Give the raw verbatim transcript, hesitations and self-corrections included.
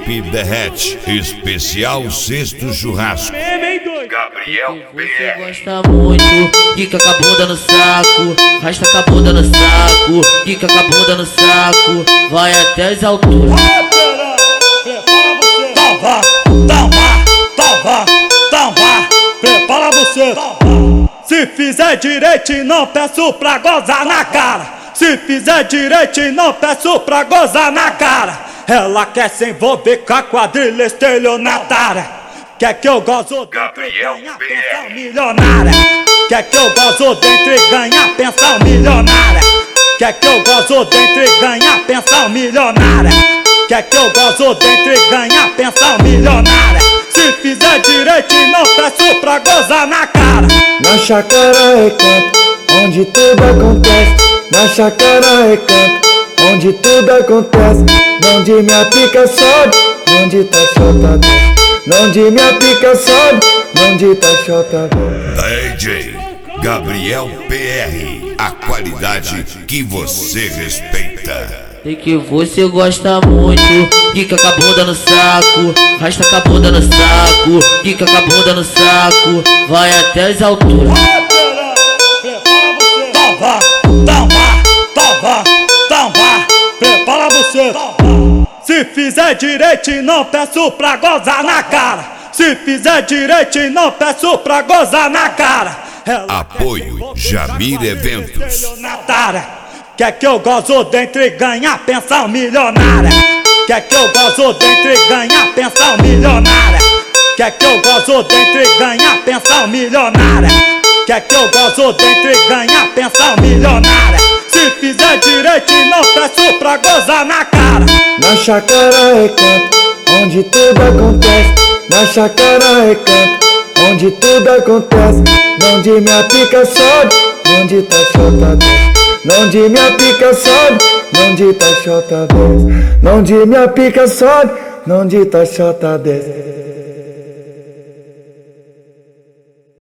Equipe Derrete, especial sexto churrasco. Gabriel P Você gosta muito, quica com a bunda no saco, rasta com a bunda no saco, quica com a bunda no saco, vai até as alturas. Então vá, então vá, então vá, então vá, prepara você. Se fizer direito e não peço pra gozar na cara. Se fizer direito e não peço pra gozar na cara. Ela quer se envolver com a quadrilha estelionatária. Quer que eu gozo dentro e ganhar pensão milionária. Quer que eu gozo dentro e ganhar pensão milionária. Quer que eu gozo dentro e ganhar pensão milionária. Quer que eu gozo dentro e ganhar pensão milionária. Se fizer direito e não peço pra gozar na cara. Na chácara é canto, onde tudo acontece. Na chácara é canto, onde tudo acontece. Onde minha pica sobe, onde tá chota desce. Onde minha pica sobe, onde tá chota desce. D J Gabriel P R, a qualidade que você respeita. Sei que você gosta muito, quica com a bunda no saco, rasta com a bunda no saco, quica com a bunda no saco, vai até as alturas. Então vá, então vá, então vá, então vá, prepara você. Se fizer direito e não peço pra gozar na cara. Se fizer direito e não peço pra gozar na cara. Ela Apoio Jamir Eventos. Quer que eu gozo dentro e ganhar pensão milionária. Quer que eu gozo dentro e ganhar pensão milionária. Quer que eu gozo dentro e ganhar pensão milionária. Quer que eu gozo dentro e ganhar pensão milionária. Se fizer direito e não peço pra gozar na cara. Na chácara é canto, onde tudo acontece. Na chácara é canto, onde tudo acontece. Onde minha pica sobe, onde tá chota desce. Onde minha pica sobe, onde tá chota desce. Onde minha pica sobe, onde tá chota desce.